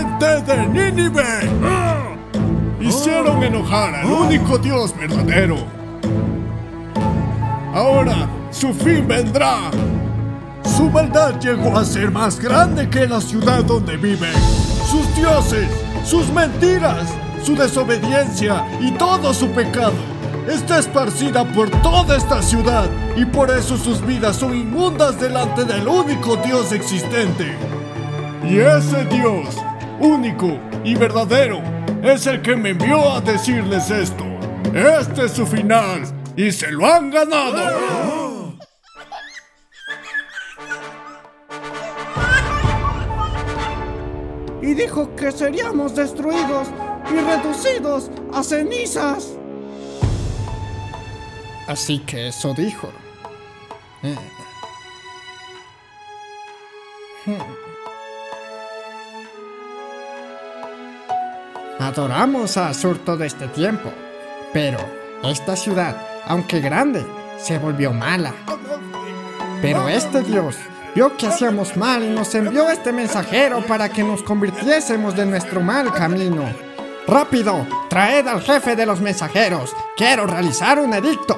gente de Nínive. Hicieron enojar al único Dios verdadero. Ahora su fin vendrá. Su maldad llegó a ser más grande que la ciudad donde viven. Sus dioses, sus mentiras, su desobediencia y todo su pecado está esparcida por toda esta ciudad, y por eso sus vidas son inmundas delante del único Dios existente. Y ese Dios, único y verdadero, es el que me envió a decirles esto. Este es su final y se lo han ganado. Y dijo que seríamos destruidos y reducidos a cenizas. Así que eso dijo. Adoramos a Asur todo este tiempo, pero esta ciudad, aunque grande, se volvió mala. Pero este Dios vio que hacíamos mal y nos envió este mensajero para que nos convirtiésemos de nuestro mal camino. ¡Rápido! ¡Traed al jefe de los mensajeros! ¡Quiero realizar un edicto!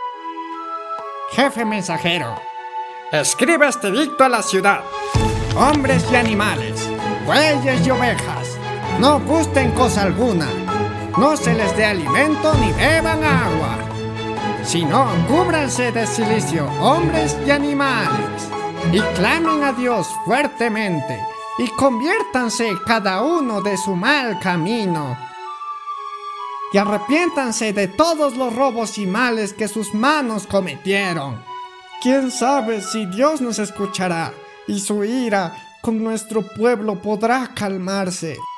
Jefe mensajero, escribe este edicto a la ciudad. Hombres y animales, bueyes y ovejas, no gusten cosa alguna. No se les dé alimento ni beban agua. Sino cúbranse de cilicio, hombres y animales, y clamen a Dios fuertemente, y conviértanse cada uno de su mal camino. Y arrepiéntanse de todos los robos y males que sus manos cometieron. ¿Quién sabe si Dios nos escuchará y su ira con nuestro pueblo podrá calmarse?